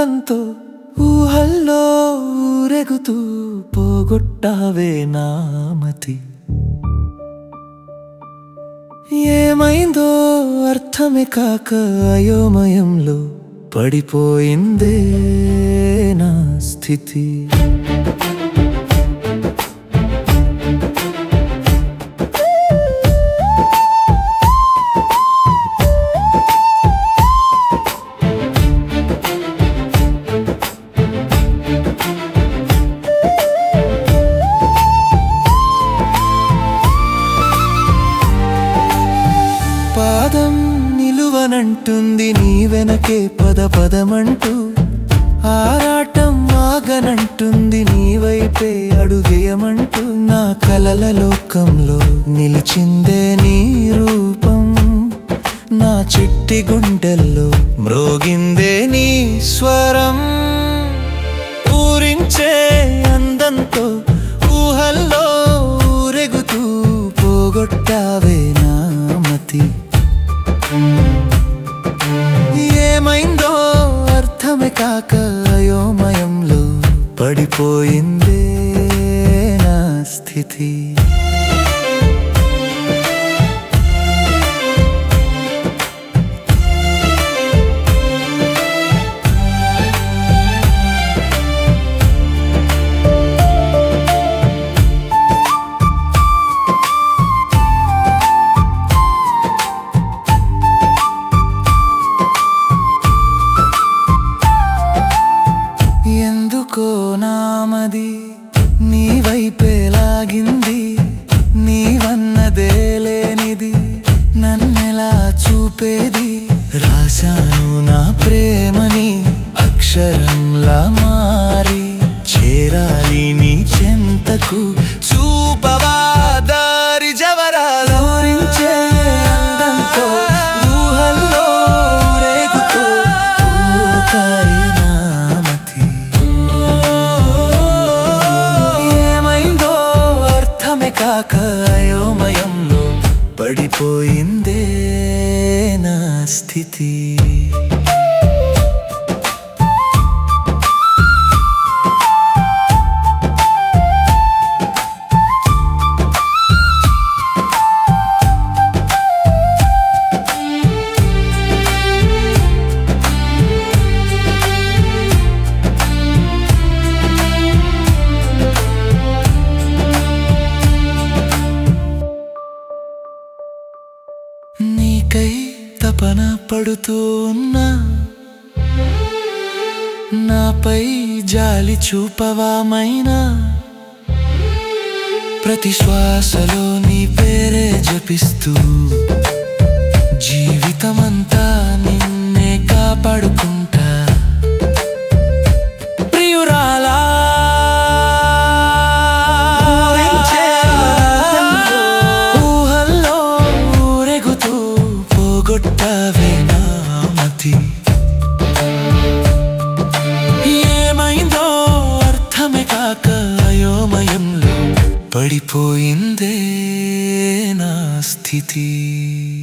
అందంతో ఊహల్లో ఊరెగుతూ పోగొట్టావే నామతి. ఏమైందో అర్థమే కాక అయోమయంలో పడిపోయిందే నా స్థితి. పాదం నిలువనంటుంది నీ వెనకే పద పదమంటూ, ఆరాటం ఆగనంటుంది నీ వైపే అడుగేయమంటూ. నా కలల లోకంలో నిలిచిందే నీ రూపం, నా చిట్టి గుండెల్లో మ్రోగిందే నీ స్వరం. ఊరించే అందంతో ఊహల్లో ఊరెగుతూ పోగొట్టావే నామతి. ఏమైందో అర్థమే కాక అయోమయంలో పడిపోయిందే నా స్థితి. ఎందుకో నామది నీ వైపే లాగింది, నీవన్నదే లేనిది నన్నెలా చూపేది. రాశాను నా ప్రేమని అక్షరంలా మారి, చేరాలి నీ చెంతకు చూపవా దారి జవరాలోరించే అందంతో ఊహల్లో ఊరేగుతూ ఊకారి నామతి. ఏమైందో అర్థమే కాక అయోమయంలో పడిపోయిందే నా స్థితి. నీకై తపన పడుతూ ఉన్నా, నాపై జాలి చూపవామైనా. ప్రతి శ్వాసలో నీ పేరే జపిస్తూ జీవితమంతా నిన్నే కాపాడుకుంటా. ప్రియురాలా ఊహల్లో ఊరెగుతూ పోగొట్టావే నామతి. ఏమైందో అర్థమే కాక అయోమయంలో పడిపోయిందే నా స్థితి.